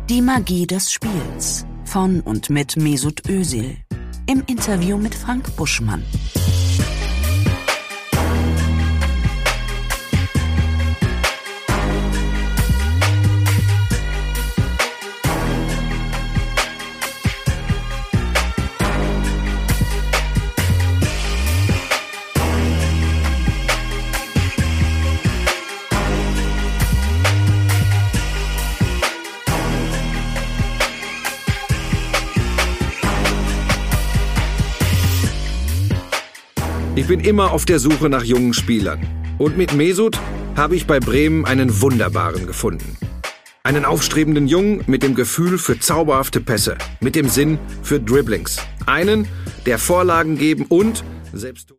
Die Magie des Spiels von und mit Mesut Özil im Interview mit Frank Buschmann. Ich bin immer auf der Suche nach jungen Spielern. Und mit Mesut habe ich bei Bremen einen wunderbaren gefunden. Einen aufstrebenden Jungen mit dem Gefühl für zauberhafte Pässe, mit dem Sinn für Dribblings. Einen, der Vorlagen geben und selbst